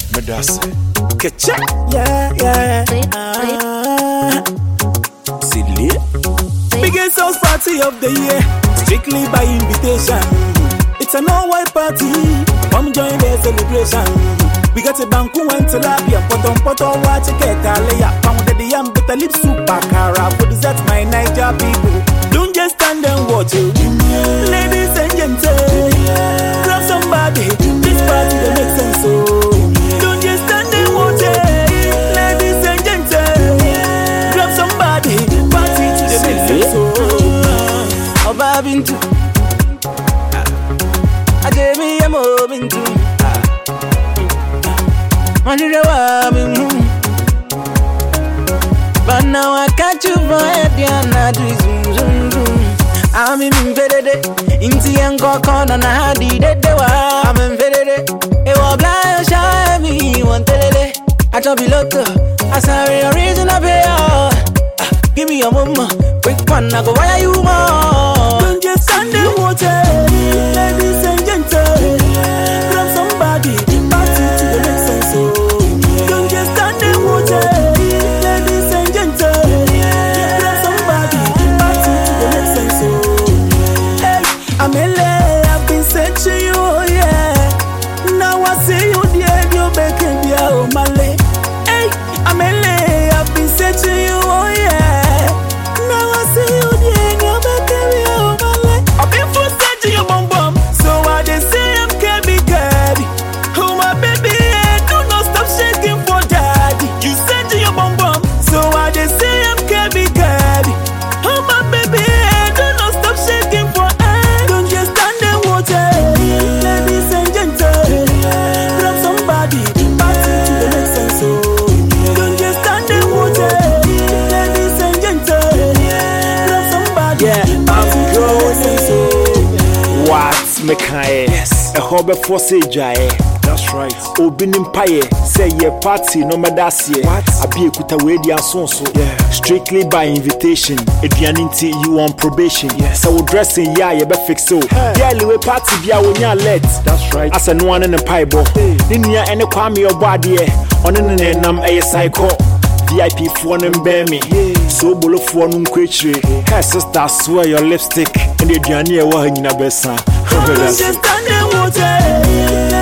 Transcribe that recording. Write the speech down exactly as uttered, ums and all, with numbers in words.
Medase. Catch it. Yeah, yeah. Ah. Silly. Biggest house party of the year, strictly by invitation. It's an all-white party. Come join the celebration. We got a banku and tilapia, potom potom watch a cake, lay pounded the yam with the lip soup, bakara. What is that, my Niger people? Don't just stand and watch it. Ladies and gentlemen, grab somebody. This party that makes sense so. Don't just stand and watch it. Ladies and gentlemen, grab somebody. Party to the makes sense so. Oh, Babin too. I gave me a moment too. But now I catch you for a piano, zoom, zoom, zoom. I'm in Fedede, in the Uncle Con, and I did it. I'm in Fedede, it will blind shy me one day. I told you, look, I saw your reason of it. Give me a mama, quick one, I go, why are you more? Don't just stand in water, ladies and gentlemen. Grab somebody, party to the next sense. Don't just stand in water, ladies and gentlemen. Grab somebody, party to the next sense. Hey, I'm L A, I've been searching you, yeah. Now I see you, dear, you're making the oh my leg. Hey, I'm L A, I've been searching you, oh yeah. Now I see you, dear, you're making the oh my leg. I've been for searching your bum bum, so I they say I'm cabby cabby. Oh my baby, do not stop shaking for daddy. You said to your bum bum, so I they say I'm cabby cabby. Oh my baby, do not stop shaking for eh. Don't just stand and watch it, ladies and gentlemen. Grab somebody, party to the next sense. Don't just stand and watch it, ladies and gentlemen. Grab somebody, yeah, party to the next sense. What mekae? Yes. A hobby for say jae. That's right. Obinim paye say ye party no medase. What? Abi ekuta we dia sonso. Yeah. Strictly by invitation. Edianinti you on probation. Yes. So dressing ya ye be fix so. Daily we party bia wonya let. That's right. As a no one in the piebo. Ni nia ene kwame obade e. Ono ne nam eye cycle. V I P phone and bear me. So bolo phone um kwechire. Hey sister, swear your lipstick and the Diania wa hanyina besa. Just stand and watch it.